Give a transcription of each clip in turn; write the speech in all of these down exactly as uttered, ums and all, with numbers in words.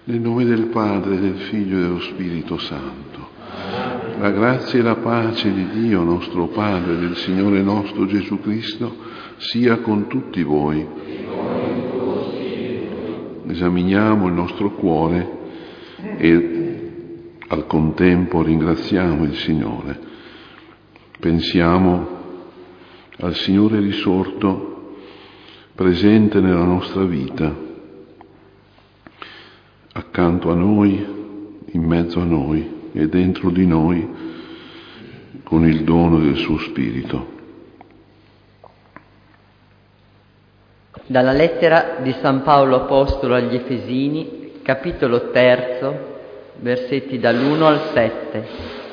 Nel nome del Padre, del Figlio e dello Spirito Santo. La grazia e la pace di Dio nostro Padre e del Signore nostro Gesù Cristo sia con tutti voi. Esaminiamo il nostro cuore e al contempo ringraziamo il Signore. Pensiamo al Signore risorto, presente nella nostra vita, accanto a noi, in mezzo a noi e dentro di noi, con il dono del suo Spirito. Dalla lettera di San Paolo Apostolo agli Efesini, capitolo terzo, versetti dall'uno al sette.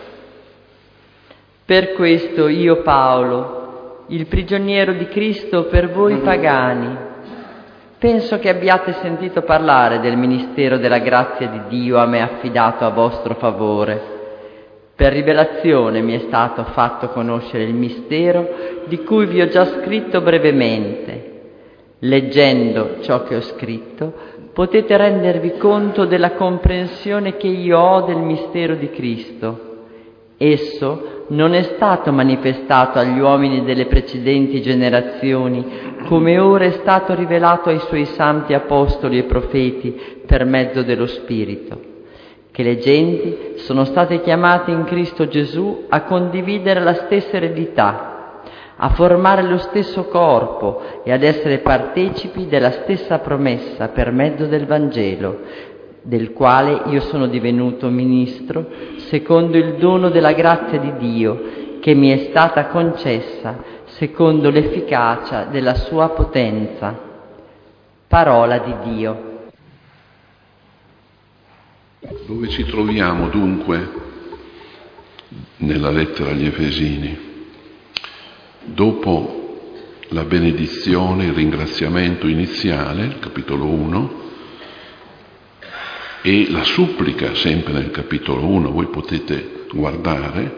Per questo io, Paolo, il prigioniero di Cristo per voi pagani, penso che abbiate sentito parlare del ministero della grazia di Dio a me affidato a vostro favore. Per rivelazione mi è stato fatto conoscere il mistero di cui vi ho già scritto brevemente. Leggendo ciò che ho scritto, potete rendervi conto della comprensione che io ho del mistero di Cristo. Esso non è stato manifestato agli uomini delle precedenti generazioni, come ora è stato rivelato ai suoi santi apostoli e profeti per mezzo dello Spirito, che le genti sono state chiamate in Cristo Gesù a condividere la stessa eredità, a formare lo stesso corpo e ad essere partecipi della stessa promessa per mezzo del Vangelo, del quale io sono divenuto ministro secondo il dono della grazia di Dio che mi è stata concessa secondo l'efficacia della sua potenza. Parola di Dio. Dove ci troviamo dunque nella lettera agli Efesini? Dopo la benedizione, il ringraziamento iniziale, il capitolo uno, e la supplica sempre nel capitolo uno, voi potete guardare,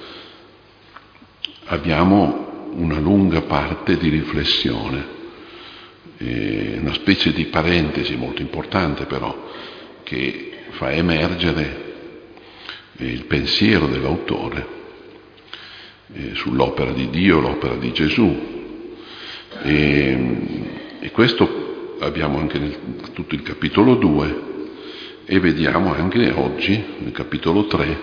abbiamo una lunga parte di riflessione, eh, una specie di parentesi molto importante però, che fa emergere il pensiero dell'autore eh, sull'opera di Dio, l'opera di Gesù. E, e questo abbiamo anche nel tutto il capitolo due, e vediamo anche oggi nel capitolo tre,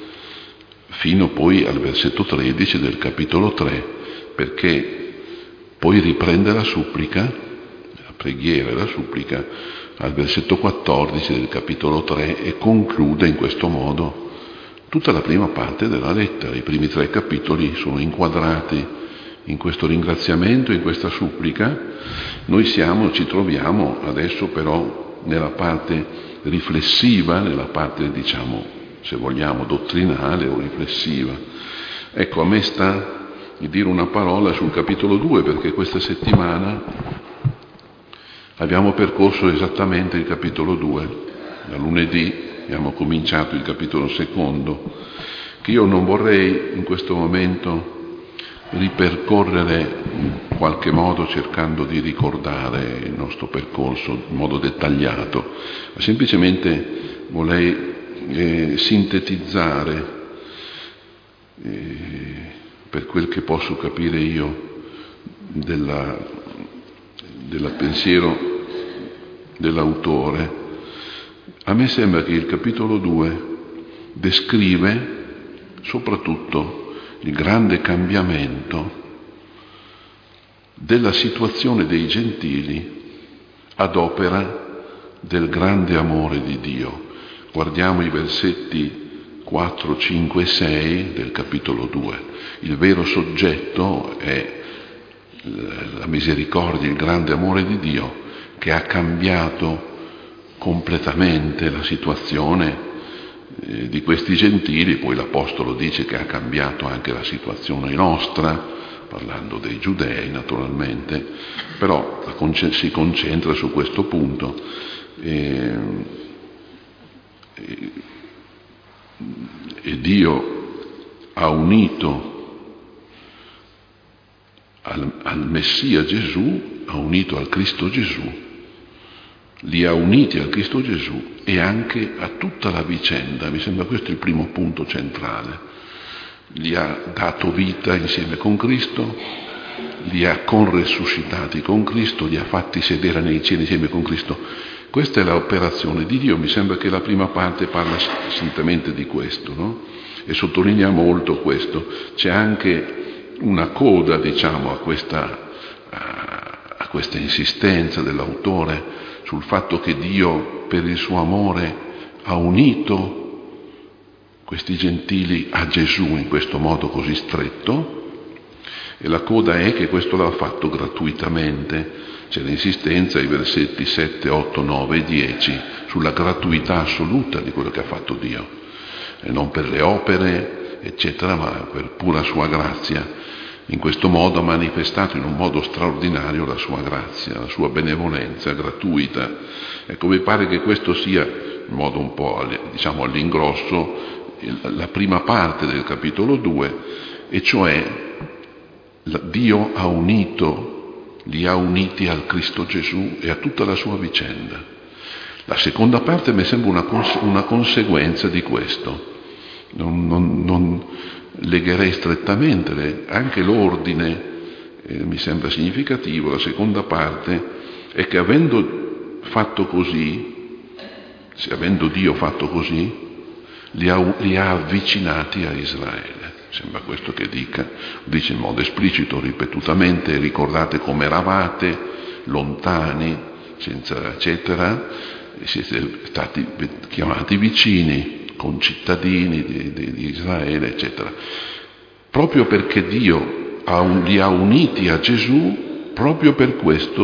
fino poi al versetto tredici del capitolo tre, perché poi riprende la supplica, la preghiera e la supplica al versetto quattordici del capitolo tre e conclude in questo modo tutta la prima parte della lettera. I primi tre capitoli sono inquadrati in questo ringraziamento, in questa supplica. Noi siamo, ci troviamo adesso però nella parte riflessiva, nella parte, diciamo, se vogliamo, dottrinale o riflessiva. Ecco, a me sta di dire una parola sul capitolo due, perché questa settimana abbiamo percorso esattamente il capitolo due. Da lunedì abbiamo cominciato il capitolo secondo, che io non vorrei in questo momento ripercorrere in qualche modo cercando di ricordare il nostro percorso in modo dettagliato, ma semplicemente vorrei eh, sintetizzare eh, per quel che posso capire io della, del pensiero dell'autore. A me sembra che il capitolo due descrive soprattutto il grande cambiamento della situazione dei gentili ad opera del grande amore di Dio. Guardiamo i versetti quattro, cinque e sei del capitolo due. Il vero soggetto è la misericordia, il grande amore di Dio che ha cambiato completamente la situazione di questi gentili. Poi l'Apostolo dice che ha cambiato anche la situazione nostra, parlando dei giudei naturalmente, però si concentra su questo punto. E, e, e Dio ha unito al, al Messia Gesù, ha unito al Cristo Gesù li ha uniti al Cristo Gesù e anche a tutta la vicenda. Mi sembra questo il primo punto centrale. Li ha dato vita insieme con Cristo, li ha conresuscitati con Cristo, li ha fatti sedere nei cieli insieme con Cristo. Questa è l'operazione di Dio. Mi sembra che la prima parte parla semplicemente di questo, no? E sottolinea molto questo. C'è anche una coda, diciamo, a questa, a questa insistenza dell'autore sul fatto che Dio, per il suo amore, ha unito questi gentili a Gesù in questo modo così stretto, e la coda è che questo l'ha fatto gratuitamente. C'è l'insistenza ai versetti sette, otto, nove e dieci sulla gratuità assoluta di quello che ha fatto Dio, e non per le opere eccetera, ma per pura sua grazia. In questo modo ha manifestato in un modo straordinario la sua grazia, la sua benevolenza gratuita. Ecco, mi pare che questo sia, in modo un po' diciamo all'ingrosso, la prima parte del capitolo due, e cioè Dio ha unito, li ha uniti al Cristo Gesù e a tutta la sua vicenda. La seconda parte mi sembra una, cons- una conseguenza di questo. Non, non, non legherei strettamente le, anche l'ordine, eh, mi sembra significativo. La seconda parte è che avendo fatto così, se avendo Dio fatto così, li ha, li ha avvicinati a Israele. Sembra questo che dica, dice in modo esplicito, ripetutamente: ricordate come eravate lontani, senza eccetera, e siete stati chiamati vicini, concittadini di, di, di Israele, eccetera. Proprio perché Dio ha un, li ha uniti a Gesù, proprio per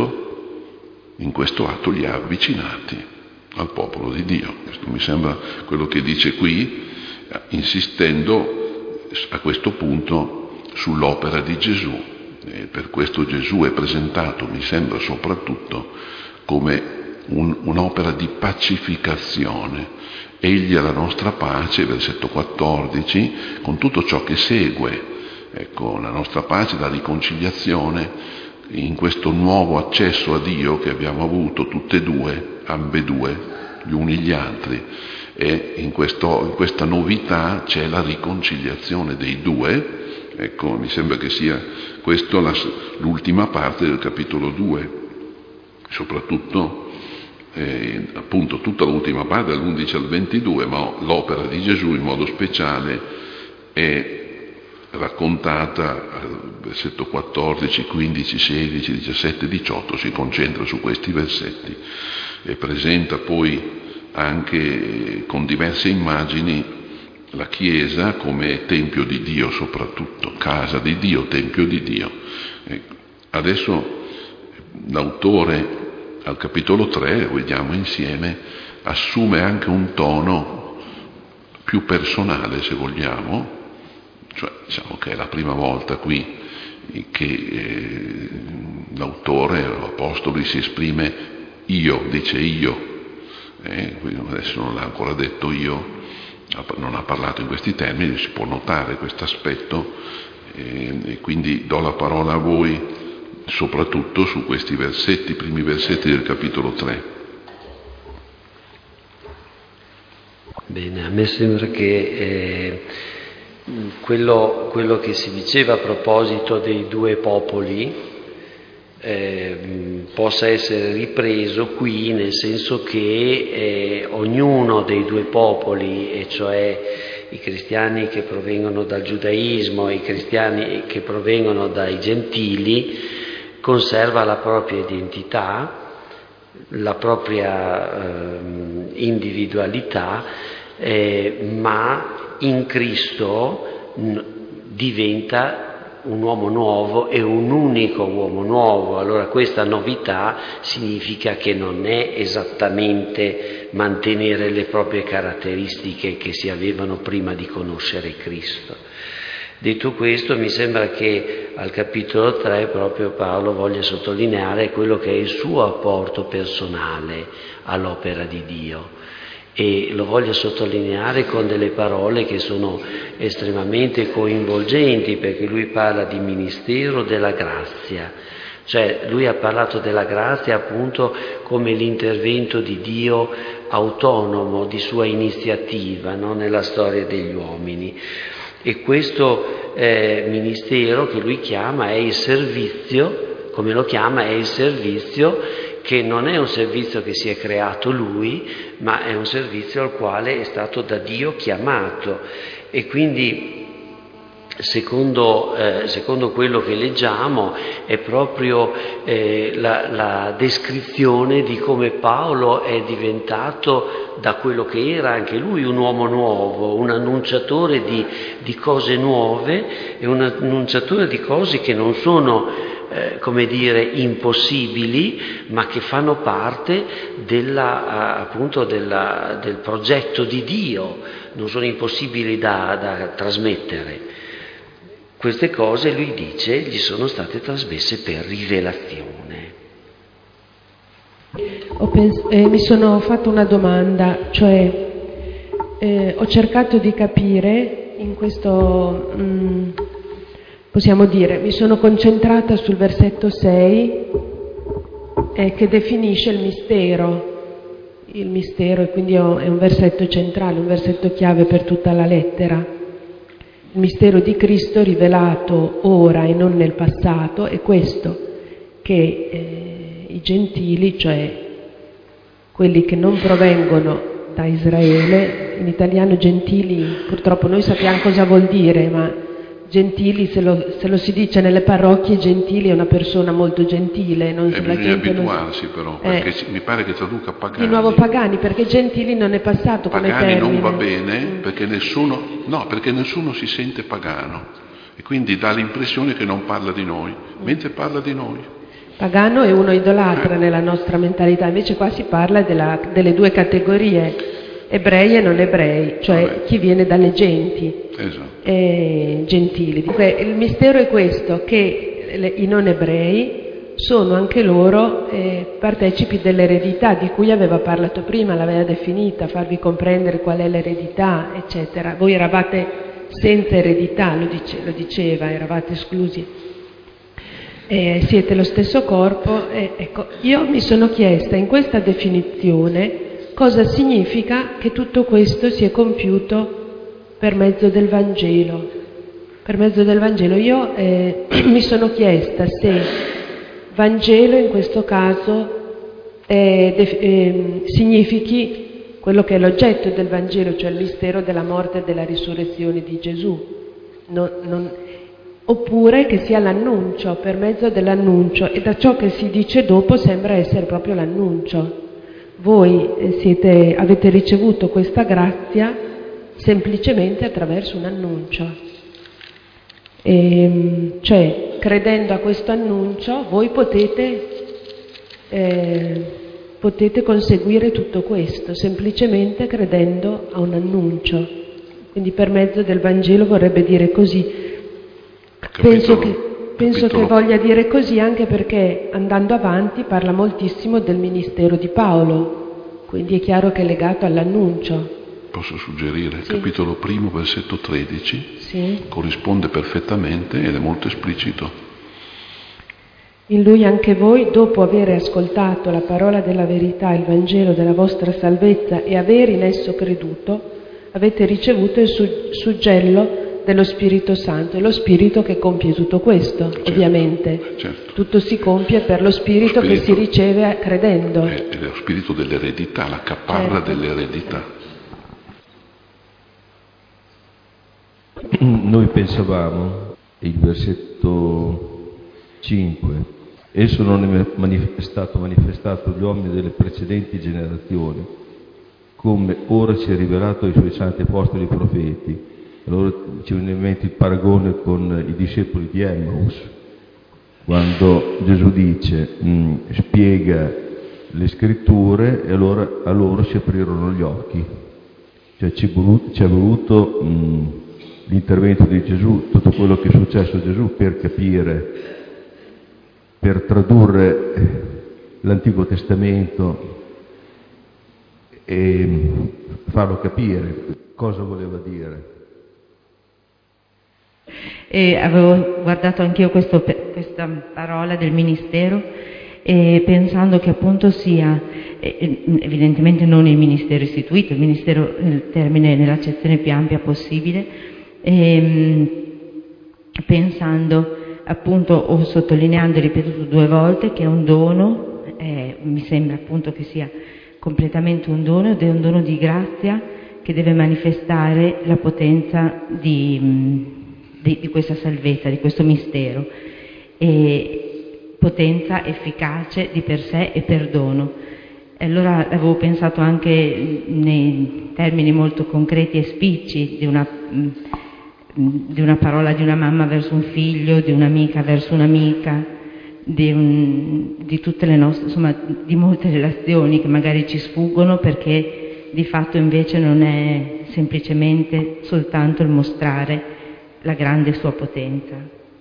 questo, in questo atto li ha avvicinati al popolo di Dio. Questo mi sembra quello che dice qui, insistendo a questo punto sull'opera di Gesù. E per questo Gesù è presentato, mi sembra, soprattutto come un, un'opera di pacificazione. Egli è la nostra pace, versetto quattordici, con tutto ciò che segue. Ecco, la nostra pace, la riconciliazione in questo nuovo accesso a Dio che abbiamo avuto tutte e due, ambedue, gli uni gli altri. E in, questo, in questa novità c'è la riconciliazione dei due. Ecco, mi sembra che sia questa la, l'ultima parte del capitolo due, soprattutto eh, appunto tutta l'ultima parte dall'undici al ventidue, ma l'opera di Gesù in modo speciale è raccontata al versetto quattordici, quindici, sedici, diciassette, diciotto, si concentra su questi versetti e presenta poi anche con diverse immagini la Chiesa come Tempio di Dio, soprattutto casa di Dio, Tempio di Dio. Adesso l'autore al capitolo tre, lo vediamo insieme, assume anche un tono più personale, se vogliamo, cioè diciamo che è la prima volta qui che eh, l'autore, l'apostolo, si esprime io, dice io. Eh, adesso non l'ha ancora detto io, non ha parlato in questi termini, si può notare questo aspetto, eh, e quindi do la parola a voi soprattutto su questi versetti, i primi versetti del capitolo tre. Bene, a me sembra che eh, quello, quello che si diceva a proposito dei due popoli Eh, possa essere ripreso qui, nel senso che eh, ognuno dei due popoli, e cioè i cristiani che provengono dal giudaismo e i cristiani che provengono dai gentili, conserva la propria identità, la propria eh, individualità, eh, ma in Cristo n- diventa un uomo nuovo e un unico uomo nuovo. Allora questa novità significa che non è esattamente mantenere le proprie caratteristiche che si avevano prima di conoscere Cristo. Detto questo, mi sembra che al capitolo tre proprio Paolo voglia sottolineare quello che è il suo apporto personale all'opera di Dio. E lo voglio sottolineare con delle parole che sono estremamente coinvolgenti, perché lui parla di ministero della grazia, Cioè lui ha parlato della grazia appunto come l'intervento di Dio autonomo, di sua iniziativa, no? Nella storia degli uomini. E questo eh, ministero che lui chiama è il servizio, come lo chiama, è il servizio che non è un servizio che si è creato lui, ma è un servizio al quale è stato da Dio chiamato. E quindi Secondo, eh, secondo quello che leggiamo è proprio eh, la, la descrizione di come Paolo è diventato, da quello che era anche lui, un uomo nuovo, un annunciatore di, di cose nuove e un annunciatore di cose che non sono eh, come dire impossibili, ma che fanno parte della, appunto della, del progetto di Dio, non sono impossibili da, da trasmettere. Queste cose, lui dice, gli sono state trasmesse per rivelazione. Ho pens- eh, mi sono fatto una domanda, cioè eh, ho cercato di capire in questo, mh, possiamo dire, mi sono concentrata sul versetto sei eh, che definisce il mistero, il mistero, e quindi è un versetto centrale, un versetto chiave per tutta la lettera. Il mistero di Cristo rivelato ora e non nel passato è questo, che eh, i gentili, cioè quelli che non provengono da Israele, in italiano gentili, purtroppo noi sappiamo cosa vuol dire, ma gentili, se lo, se lo si dice nelle parrocchie, gentili è una persona molto gentile. Non eh, la bisogna gente abituarsi non... però, eh, perché mi pare che traduca pagani. Di nuovo pagani, perché gentili non è passato come termine. Pagani non va bene, mm. perché nessuno, no, perché nessuno si sente pagano e quindi dà l'impressione che non parla di noi, mm. mentre parla di noi. Pagano è uno idolatra eh. nella nostra mentalità, invece qua si parla della, delle due categorie, ebrei e non ebrei, cioè Vabbè. chi viene dalle genti. Esatto. E gentili. Dunque, il mistero è questo, che le, i non ebrei sono anche loro eh, partecipi dell'eredità di cui aveva parlato prima, l'aveva definita, farvi comprendere qual è l'eredità, eccetera. Voi eravate senza eredità, lo, dice, lo diceva, eravate esclusi. Eh, siete lo stesso corpo. Eh, ecco, io mi sono chiesta in questa definizione cosa significa che tutto questo si è compiuto per mezzo del Vangelo. Per mezzo del Vangelo io eh, mi sono chiesta se Vangelo in questo caso eh, def- eh, significhi quello che è l'oggetto del Vangelo, cioè il mistero della morte e della risurrezione di Gesù, non, non, oppure che sia l'annuncio, per mezzo dell'annuncio, e da ciò che si dice dopo sembra essere proprio l'annuncio. Voi eh, siete, avete ricevuto questa grazia semplicemente attraverso un annuncio, e, cioè credendo a questo annuncio voi potete, eh, potete conseguire tutto questo, semplicemente credendo a un annuncio, quindi per mezzo del Vangelo vorrebbe dire così. Capitolo, penso che, penso capitolo. che voglia dire così anche perché andando avanti parla moltissimo del ministero di Paolo, quindi è chiaro che è legato all'annuncio. Posso suggerire? Sì. Capitolo primo, versetto tredici, sì. corrisponde perfettamente ed è molto esplicito. In lui anche voi, dopo aver ascoltato la parola della verità, il Vangelo della vostra salvezza e aver in esso creduto, avete ricevuto il su- suggello dello Spirito Santo, è lo Spirito che compie tutto questo, certo, ovviamente. Certo. Tutto si compie per lo Spirito, lo spirito che si riceve credendo. È, è lo Spirito dell'eredità, la caparra certo. dell'eredità. Noi pensavamo, il versetto cinque, esso non è manifestato, manifestato agli uomini delle precedenti generazioni, come ora si è rivelato ai suoi santi apostoli e profeti. Allora ci viene in mente il paragone con i discepoli di Emmaus, quando Gesù dice, mh, spiega le scritture e allora a loro si aprirono gli occhi. Cioè ci è voluto, ci è voluto mh, l'intervento di Gesù, tutto quello che è successo a Gesù per capire, per tradurre l'Antico Testamento e farlo capire cosa voleva dire. e avevo guardato anch'io questo, questa parola del ministero, e pensando che appunto sia eh, evidentemente non il ministero istituito, il ministero nel termine, nell'accezione più ampia possibile, e, pensando appunto, o sottolineando e ripetuto due volte, che è un dono, eh, mi sembra appunto che sia completamente un dono, ed è un dono di grazia che deve manifestare la potenza di, di, di questa salvezza, di questo mistero, e potenza efficace di per sé e perdono. E allora avevo pensato anche nei termini molto concreti e spicci di una, di una parola di una mamma verso un figlio, di un'amica verso un'amica, di, un, di tutte le nostre, insomma, di molte relazioni che magari ci sfuggono, perché di fatto invece non è semplicemente soltanto il mostrare la grande sua potenza.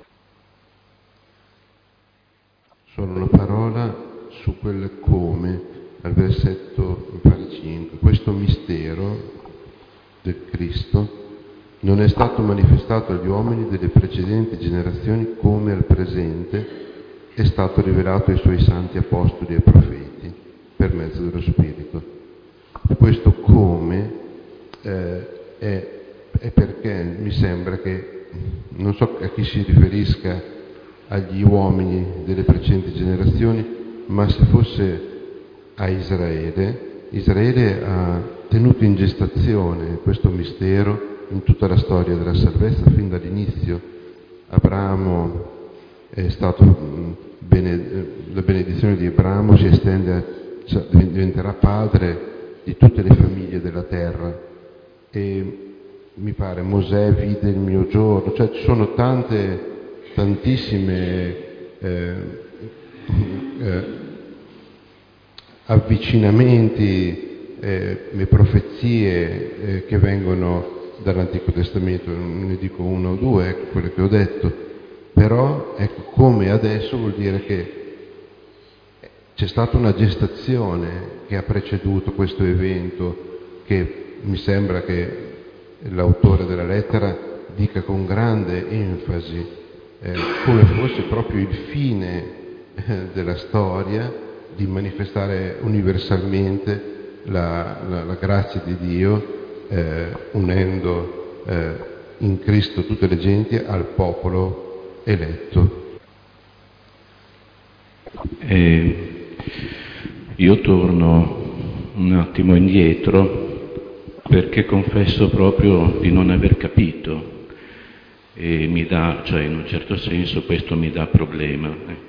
Solo una parola su quel come, al versetto mi pare cinque. Questo mistero del Cristo non è stato manifestato agli uomini delle precedenti generazioni, come al presente è stato rivelato ai suoi santi apostoli e profeti per mezzo dello Spirito. Questo come eh, è, è perché mi sembra che, non so a chi si riferisca, agli uomini delle precedenti generazioni, ma se fosse a Israele, Israele ha tenuto in gestazione questo mistero in tutta la storia della salvezza, fin dall'inizio. Abramo è stato, bene, la benedizione di Abramo si estende, diventerà padre di tutte le famiglie della terra, e mi pare Mosè vide il mio giorno, cioè ci sono tante, tantissime eh, eh, avvicinamenti e eh, profezie eh, che vengono dall'Antico Testamento. Ne dico uno o due, ecco quello che ho detto, però ecco, come adesso vuol dire che c'è stata una gestazione che ha preceduto questo evento, che mi sembra che l'autore della lettera dica con grande enfasi, eh, come fosse proprio il fine eh, della storia, di manifestare universalmente la, la, la grazia di Dio, eh, unendo eh, in Cristo tutte le genti al popolo eletto. Eh, io torno un attimo indietro, perché confesso proprio di non aver capito, e mi dà, cioè in un certo senso questo mi dà problema. Ecco.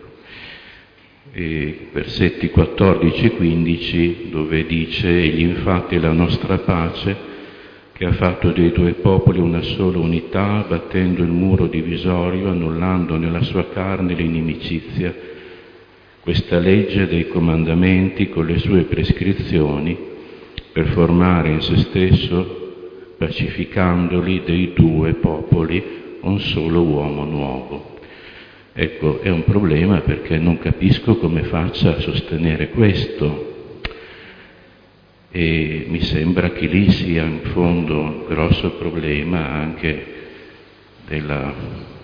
E versetti quattordici e quindici, dove dice: egli infatti è la nostra pace, che ha fatto dei due popoli una sola unità, battendo il muro divisorio, annullando nella sua carne l'inimicizia. Questa legge dei comandamenti con le sue prescrizioni, per formare in se stesso, pacificandoli, dei due popoli un solo uomo nuovo. Ecco, è un problema, perché non capisco come faccia a sostenere questo, e mi sembra che lì sia in fondo un grosso problema anche della,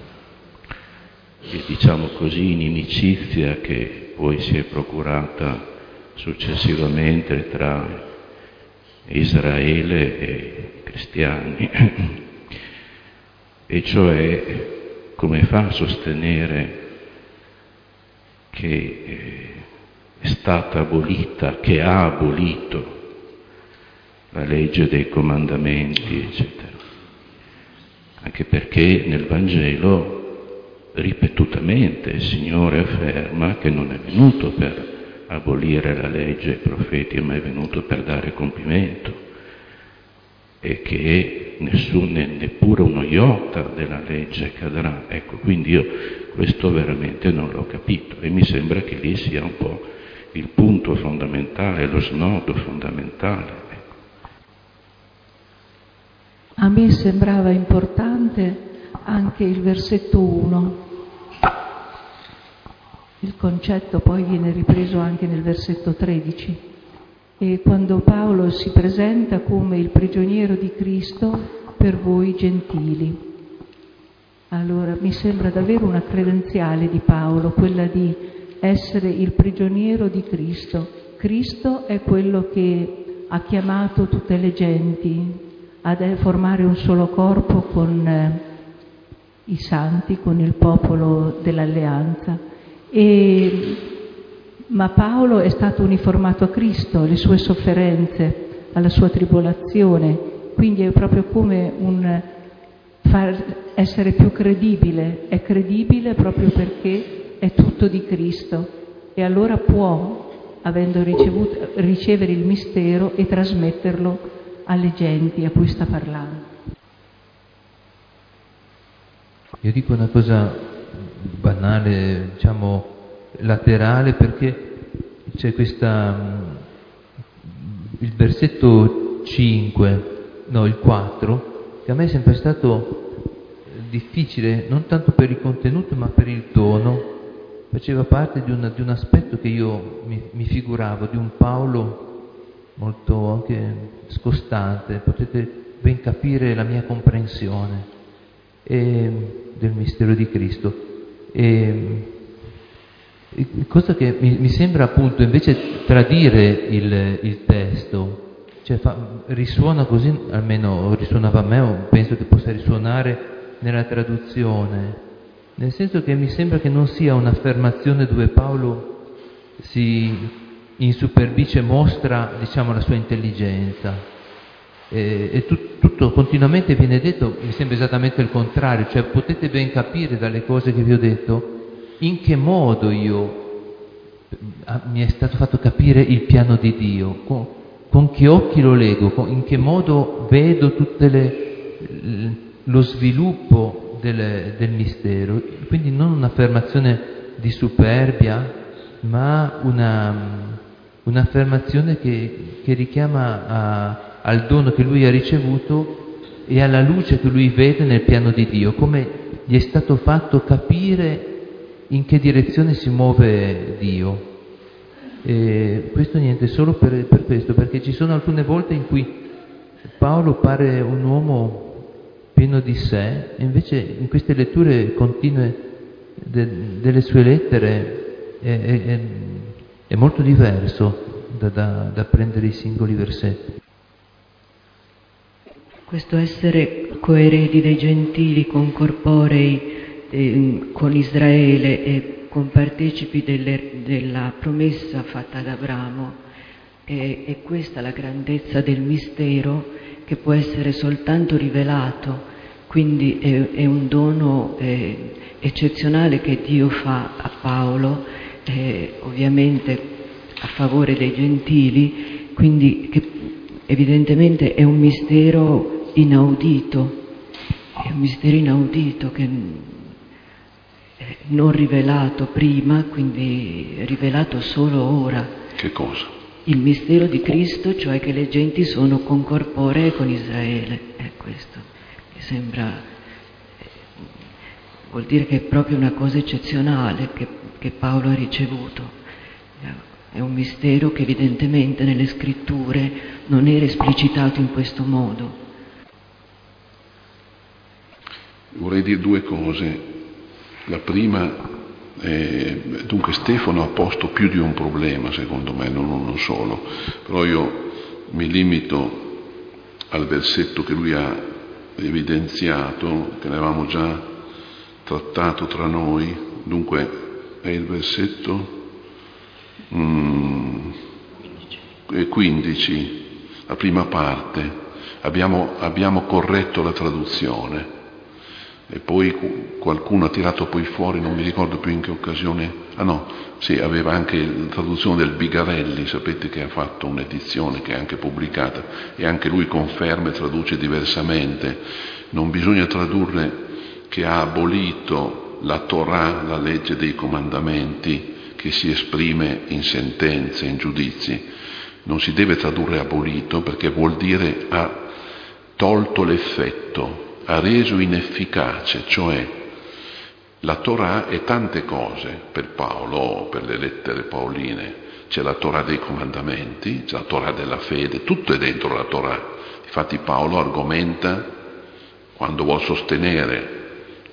diciamo così, inimicizia che poi si è procurata successivamente tra Israele e cristiani, e cioè come fa a sostenere che è stata abolita, che ha abolito la legge dei comandamenti, eccetera. Anche perché nel Vangelo ripetutamente il Signore afferma che non è venuto per abolire la legge e i profeti, ma è venuto per dare compimento, e che nessun, neppure uno iota della legge cadrà. Ecco, quindi io questo veramente non l'ho capito, e mi sembra che lì sia un po' il punto fondamentale, lo snodo fondamentale. Ecco. A me sembrava importante anche il versetto uno. Il concetto poi viene ripreso anche nel versetto tredici, e quando Paolo si presenta come il prigioniero di Cristo per voi gentili. Allora, mi sembra davvero una credenziale di Paolo, quella di essere il prigioniero di Cristo. Cristo è quello che ha chiamato tutte le genti a formare un solo corpo con eh, i santi, con il popolo dell'alleanza. E, ma Paolo è stato uniformato a Cristo, alle sue sofferenze, alla sua tribolazione, quindi è proprio come un far essere più credibile, è credibile proprio perché è tutto di Cristo e allora può, avendo ricevuto, ricevere il mistero e trasmetterlo alle genti a cui sta parlando. Io dico una cosa banale, diciamo laterale, perché c'è questa, il versetto cinque, no il quattro, che a me è sempre stato difficile, non tanto per il contenuto ma per il tono. Faceva parte di un, di un aspetto che io mi, mi figuravo, di un Paolo molto anche scostante, potete ben capire la mia comprensione e, del mistero di Cristo. E, e cosa che mi, mi sembra appunto invece tradire il, il testo, cioè fa, risuona così, almeno risuonava a me, o penso che possa risuonare nella traduzione, nel senso che mi sembra che non sia un'affermazione dove Paolo si insuperbisce, mostra, diciamo, la sua intelligenza, e, e tut, tutto continuamente viene detto, mi sembra esattamente il contrario, cioè potete ben capire dalle cose che vi ho detto in che modo io mi è stato fatto capire il piano di Dio, con, con che occhi lo leggo, con, in che modo vedo tutte le, lo sviluppo del, del mistero. Quindi non un'affermazione di superbia, ma una, un'affermazione che, che richiama a, al dono che lui ha ricevuto e alla luce che lui vede nel piano di Dio, come gli è stato fatto capire in che direzione si muove Dio. E questo niente, solo per, per questo, perché ci sono alcune volte in cui Paolo pare un uomo pieno di sé, e invece in queste letture continue de, delle sue lettere è, è, è molto diverso da, da, da prendere i singoli versetti. Questo essere coeredi dei gentili, concorporei eh, con Israele e compartecipi delle, della promessa fatta ad Abramo, è, è questa la grandezza del mistero che può essere soltanto rivelato, quindi è, è un dono eh, eccezionale che Dio fa a Paolo, eh, ovviamente a favore dei gentili, quindi che evidentemente è un mistero inaudito, è un mistero inaudito che non rivelato prima, quindi rivelato solo ora. Che cosa? Il mistero di Cristo, cioè che le genti sono concorporee con Israele. È questo, mi sembra, vuol dire che è proprio una cosa eccezionale che, che Paolo ha ricevuto. È un mistero che evidentemente nelle scritture non era esplicitato in questo modo. Vorrei dire due cose. La prima, eh, dunque Stefano ha posto più di un problema, secondo me, non uno solo, però io mi limito al versetto che lui ha evidenziato, che ne avevamo già trattato tra noi, dunque è il versetto mm, quindici, la prima parte, abbiamo, abbiamo corretto la traduzione. E poi qualcuno ha tirato poi fuori, non mi ricordo più in che occasione, ah no, sì, aveva anche la traduzione del Bigarelli, sapete che ha fatto un'edizione che è anche pubblicata, e anche lui conferma e traduce diversamente. Non bisogna tradurre che ha abolito la Torah, la legge dei comandamenti, che si esprime in sentenze, in giudizi. Non si deve tradurre abolito, perché vuol dire ha tolto l'effetto, ha reso inefficace, cioè la Torah è tante cose per Paolo, per le lettere paoline, c'è la Torah dei comandamenti, c'è la Torah della fede, tutto è dentro la Torah. Infatti Paolo argomenta, quando vuol sostenere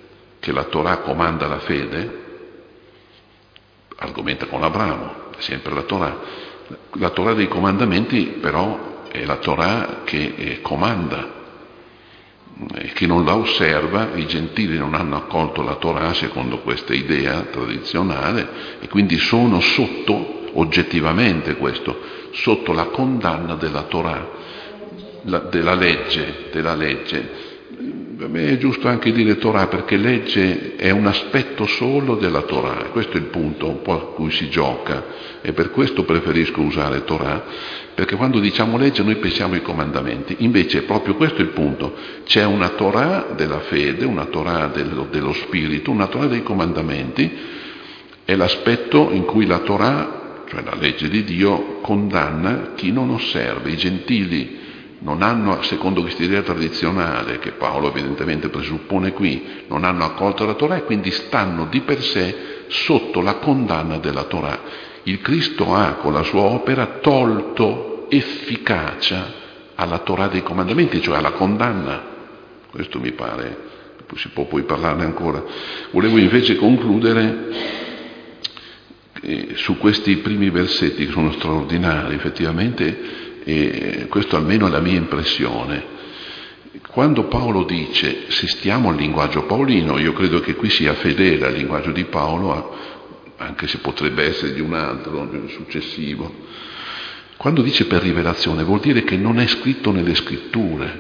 che la Torah comanda la fede, argomenta con Abramo, è sempre la Torah. La Torah dei comandamenti però è la Torah che eh, comanda, e chi non la osserva, i gentili non hanno accolto la Torah secondo questa idea tradizionale e quindi sono sotto, oggettivamente questo, sotto la condanna della Torah, la, della legge, della legge. Per me è giusto anche dire Torah, perché legge è un aspetto solo della Torah, questo è il punto un po' a cui si gioca, e per questo preferisco usare Torah, perché quando diciamo legge noi pensiamo ai comandamenti, invece è proprio questo il punto, c'è una Torah della fede, una Torah dello, dello spirito, una Torah dei comandamenti, è l'aspetto in cui la Torah, cioè la legge di Dio, condanna chi non osserva. I gentili non hanno, secondo questa idea tradizionale, che Paolo evidentemente presuppone qui, non hanno accolto la Torah e quindi stanno di per sé sotto la condanna della Torah. Il Cristo ha, con la sua opera, tolto efficacia alla Torah dei comandamenti, cioè alla condanna. Questo mi pare, si può poi parlarne ancora. Volevo invece concludere eh, su questi primi versetti che sono straordinari, effettivamente. E questo almeno è la mia impressione. Quando Paolo dice, se stiamo al linguaggio paolino, io credo che qui sia fedele al linguaggio di Paolo, anche se potrebbe essere di un altro, di un successivo. Quando dice per rivelazione, vuol dire che non è scritto nelle scritture.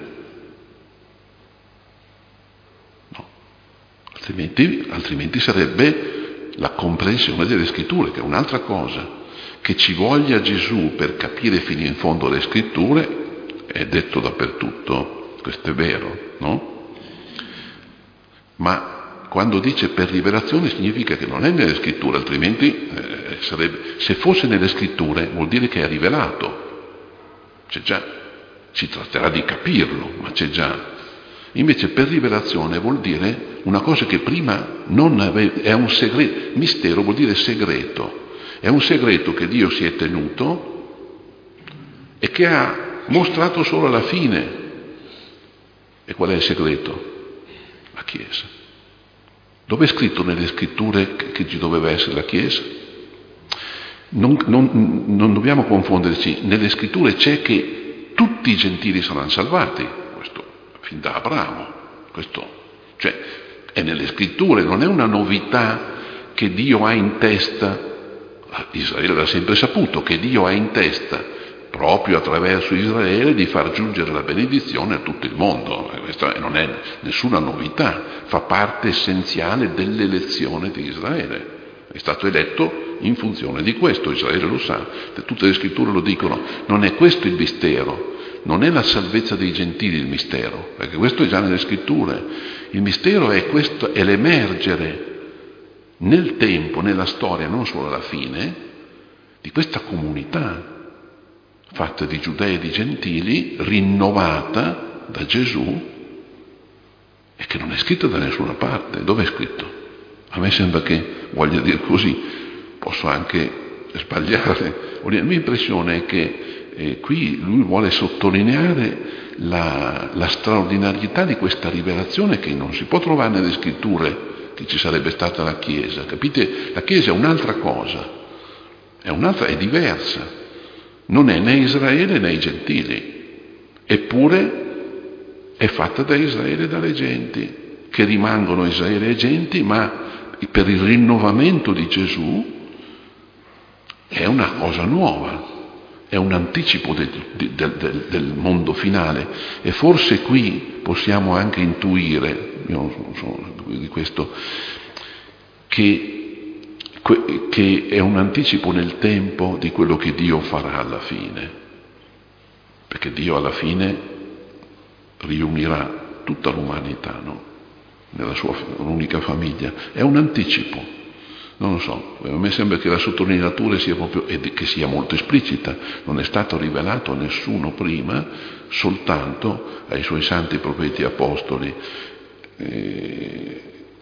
No. Altrimenti, altrimenti sarebbe la comprensione delle scritture, che è un'altra cosa. Che ci voglia Gesù per capire fino in fondo le scritture è detto dappertutto, questo è vero, no? Ma quando dice per rivelazione significa che non è nelle scritture, altrimenti eh, sarebbe, se fosse nelle scritture vuol dire che è rivelato, c'è già, si tratterà di capirlo, ma c'è già. Invece per rivelazione vuol dire una cosa che prima non aveva, è un segreto, mistero vuol dire segreto. È un segreto che Dio si è tenuto e che ha mostrato solo alla fine. E qual è il segreto? La Chiesa. Dove è scritto nelle scritture che ci doveva essere la Chiesa? Non, non, non dobbiamo confonderci. Nelle scritture c'è che tutti i gentili saranno salvati. Questo fin da Abramo. Questo, cioè, è nelle scritture, non è una novità che Dio ha in testa. Israele l'ha sempre saputo che Dio ha in testa, proprio attraverso Israele, di far giungere la benedizione a tutto il mondo. Questa non è nessuna novità, fa parte essenziale dell'elezione di Israele. È stato eletto in funzione di questo, Israele lo sa, tutte le scritture lo dicono. Non è questo il mistero, non è la salvezza dei gentili il mistero, perché questo è già nelle scritture. Il mistero è questo, è l'emergere nel tempo, nella storia, non solo alla fine, di questa comunità fatta di giudei e di gentili, rinnovata da Gesù e che non è scritta da nessuna parte. Dove è scritto? A me sembra che voglia dire così, posso anche sbagliare. La mia impressione è che eh, qui lui vuole sottolineare la, la straordinarietà di questa rivelazione che non si può trovare nelle scritture, che ci sarebbe stata la Chiesa. Capite? La Chiesa è un'altra cosa, è un'altra, è diversa, non è né Israele né i gentili, eppure è fatta da Israele e dalle genti, che rimangono Israele e genti, ma per il rinnovamento di Gesù è una cosa nuova, è un anticipo del, del, del, del mondo finale, e forse qui possiamo anche intuire, io non so di questo, che, che è un anticipo nel tempo di quello che Dio farà alla fine, perché Dio alla fine riunirà tutta l'umanità, no? Nella sua unica famiglia. È un anticipo, non lo so, a me sembra che la sottolineatura sia proprio, e che sia molto esplicita, non è stato rivelato a nessuno prima, soltanto ai suoi santi profeti e apostoli. Eh,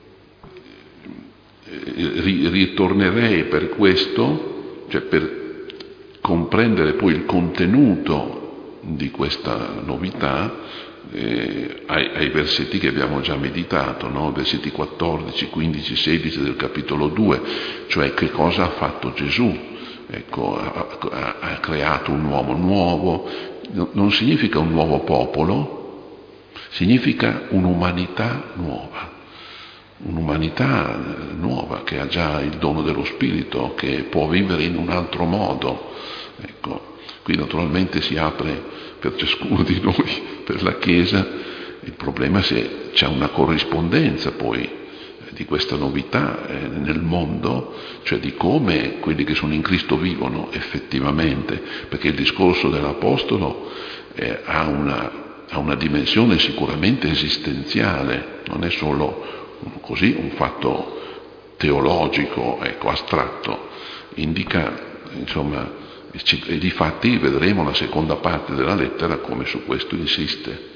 ritornerei per questo, cioè per comprendere poi il contenuto di questa novità, eh, ai, ai versetti che abbiamo già meditato, no? Versetti quattordici, quindici, sedici del capitolo due, cioè che cosa ha fatto Gesù. Ecco, ha, ha, ha creato un uomo nuovo, non significa un nuovo popolo, significa un'umanità nuova, un'umanità nuova che ha già il dono dello Spirito, che può vivere in un altro modo. Ecco, qui naturalmente si apre per ciascuno di noi, per la Chiesa, il problema è se c'è una corrispondenza poi di questa novità eh, nel mondo, cioè di come quelli che sono in Cristo vivono effettivamente, perché il discorso dell'Apostolo eh, ha, una, ha una dimensione sicuramente esistenziale, non è solo un, così un fatto teologico, ecco, astratto, indica, insomma, e difatti vedremo la seconda parte della lettera come su questo insiste.